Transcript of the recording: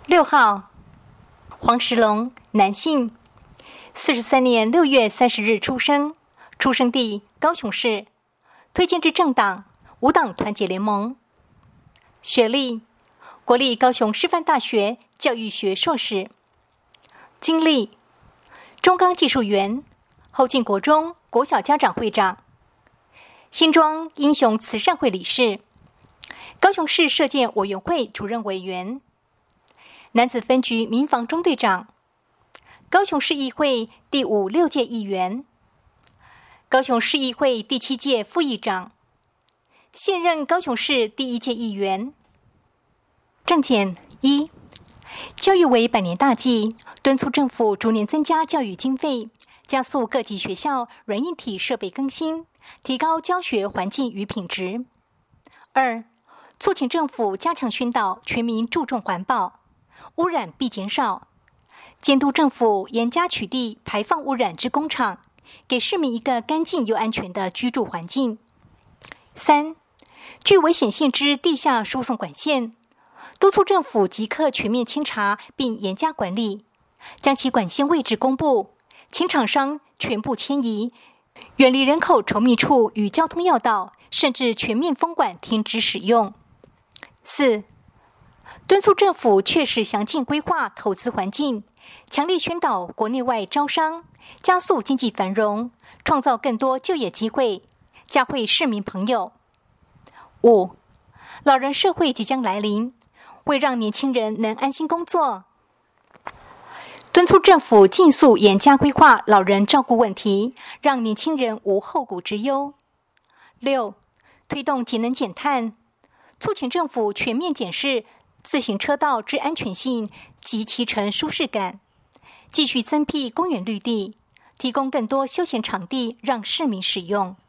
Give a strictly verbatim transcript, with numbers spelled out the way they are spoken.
六号，黄石龙，男性，四十三年六月三十日出生，出生地高雄市，推荐之政党无党团结联盟。学历国立高雄师范大学教育学硕士。经历中钢技术员，后进国中国小家长会长，新庄英雄慈善会理事，高雄市社建委员会主任委员，男子分局民防中队长，高雄市议会第五六届议员，高雄市议会第七届副议长，现任高雄市第一届议员。政见一，教育为百年大计，敦促政府逐年增加教育经费，加速各级学校软硬体设备更新，提高教学环境与品质。二，促请政府加强宣导全民注重环保，污染必减少，监督政府严加取缔排放污染之工厂，给市民一个干净又安全的居住环境。三，具危险性之地下输送管线，督促政府即刻全面清查并严加管理，将其管线位置公布，请厂商全部迁移，远离人口稠密处与交通要道，甚至全面封管停止使用。四，敦促政府确实详尽规划投资环境，强力宣导国内外招商，加速经济繁荣，创造更多就业机会，嘉惠市民朋友。五，老人社会即将来临，为让年轻人能安心工作，敦促政府尽速严加规划老人照顾问题，让年轻人无后顾之忧。六，推动节能减碳，促请政府全面检视自行车道之安全性及骑乘舒适感，继续增辟公园绿地，提供更多休闲场地让市民使用。